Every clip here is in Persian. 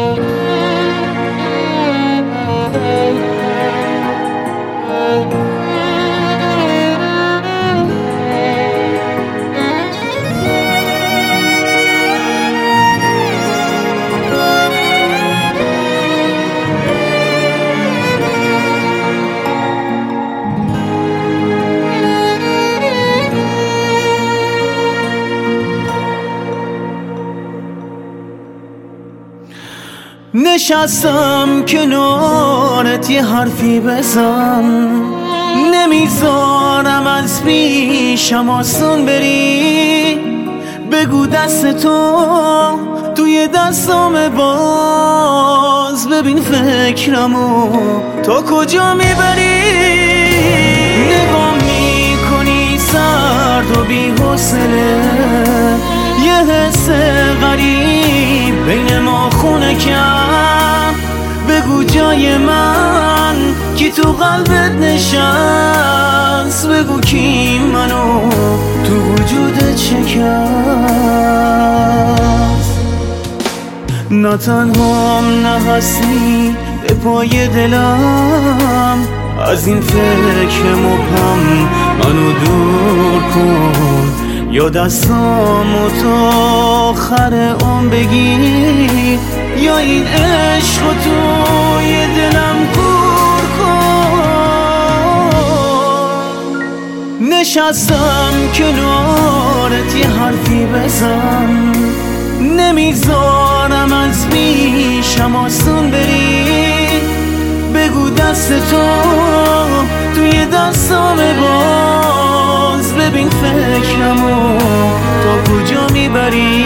نشستم کنارت یه حرفی بزن، نمیذارم از پیشم آسون بری. بگو دست تو توی دستام باز، ببین فکرمو تو کجا میبری. نگاه میکنی سرد و بی حوصله، یه حس غریب بین ما خونه کرد. بگو جای من کی تو قلبت نشست، بگو کی منو تو وجودت شکست. نه تنهام نه هستی به پای دلم، از این فکر مبهم منو دور کن. یا دستامو تا آخر عمر بگیر، یا این عشق توی دلم کور کن. نشستم کنارت یه حرفی بزن، نمیذارم از پیشم آسون بری. بگو دست تو توی دستام باز، ببین فکرمو تا کجا میبری.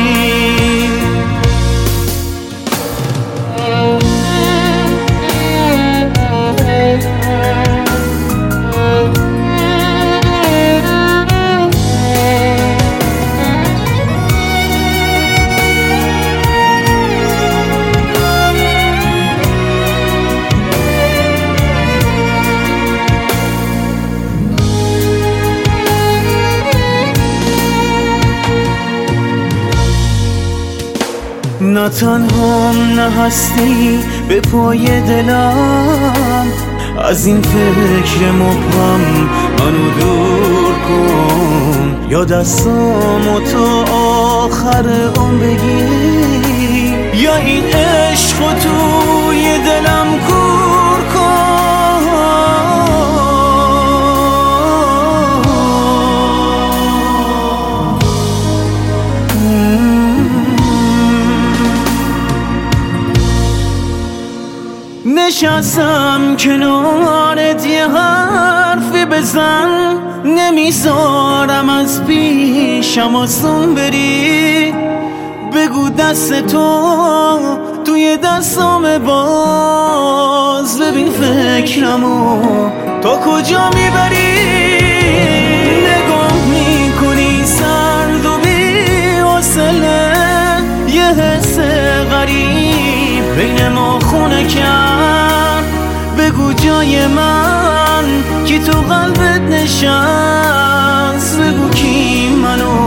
نه تنهام نه هستی به پای دلم، از این فکر مبهم منو دور کن. یا دستامو تا آخر عمر بگیر، یا این عشق توی دلم کور کن. نشستم کنارت یه حرفی بزن، نمیذارم از پیشم آسون بری. بگو دست تو توی دستام باز، ببین فکرمو تا کجا میبری. نگاه میکنی سرد و بی حوصله، یه حس غریب بین ما خونه کرد. بگو جای من کی تو قلبت نشست، بگو کی منو